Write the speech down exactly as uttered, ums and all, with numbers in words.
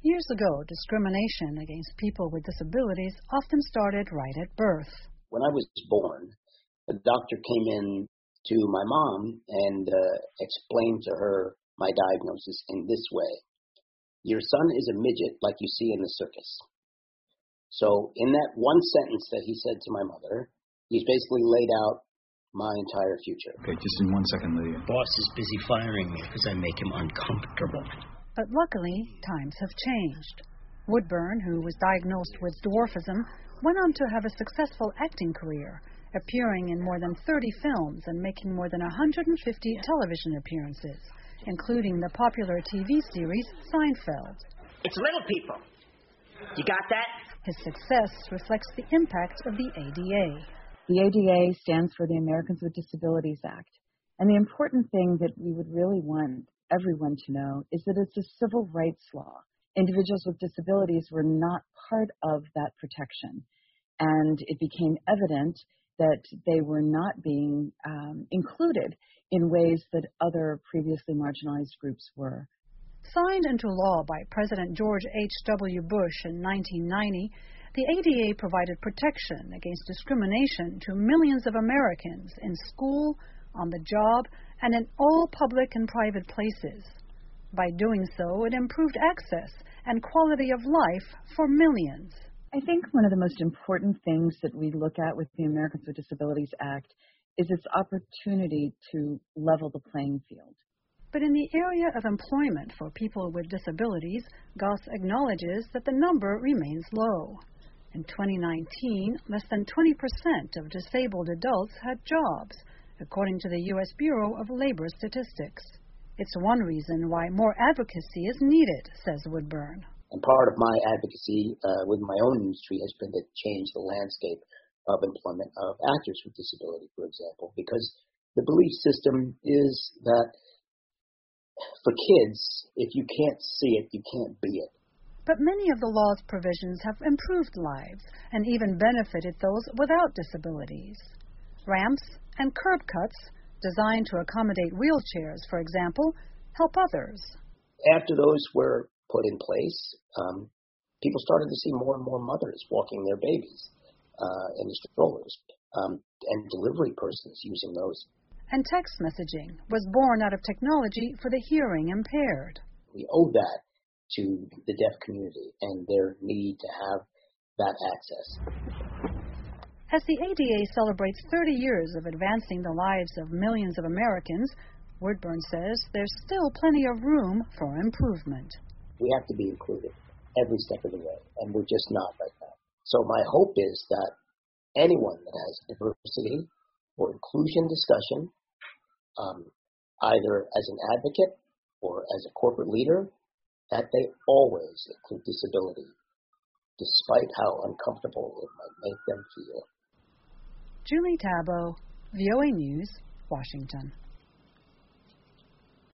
Years ago, discrimination against people with disabilities often started right at birth. When I was born, a doctor came in to my mom and uh, explained to her my diagnosis in this way. Your son is a midget like you see in the circus. So in that one sentence that he said to my mother, he's basically laid out my entire future. Okay, just in one second, Lydia. Boss is busy firing me because I make him uncomfortable. But luckily, times have changed. Woodburn, who was diagnosed with dwarfism, went on to have a successful acting career, appearing in more than thirty films and making more than one hundred fifty television appearances, including the popular T V series Seinfeld. It's little people. You got that? His success reflects the impact of the A D A. The A D A stands for the Americans with Disabilities Act. And the important thing that we would really want everyone to know is that it's a civil rights law. Individuals with disabilities were not part of that protection. And it became evident that they were not being um, included in ways that other previously marginalized groups were. Signed into law by President George H W Bush in nineteen ninety, the A D A provided protection against discrimination to millions of Americans in school, on the job, and in all public and private places. By doing so, it improved access and quality of life for millions. I think one of the most important things that we look at with the Americans with Disabilities Act is its opportunity to level the playing field. But in the area of employment for people with disabilities, Goss acknowledges that the number remains low. In twenty nineteen, less than twenty percent of disabled adults had jobs, according to the U S Bureau of Labor Statistics. It's one reason why more advocacy is needed, says Woodburn. And part of my advocacy uh, with my own industry has been to change the landscape of employment of actors with disability, for example, because the belief system is that for kids, if you can't see it, you can't be it. But many of the law's provisions have improved lives and even benefited those without disabilities. Ramps and curb cuts, designed to accommodate wheelchairs, for example, help others. After those were put in place, um, people started to see more and more mothers walking their babies uh, in the strollers, um, and delivery persons using those. And text messaging was born out of technology for the hearing impaired. We owe that to the deaf community and their need to have that access. As the A D A celebrates thirty years of advancing the lives of millions of Americans, Woodburn says there's still plenty of room for improvement. We have to be included every step of the way, and we're just not right now. So my hope is that anyone that has diversity or inclusion discussion, um, either as an advocate or as a corporate leader, that they always include disability, despite how uncomfortable it might make them feel. Julie Tabo, V O A News, Washington.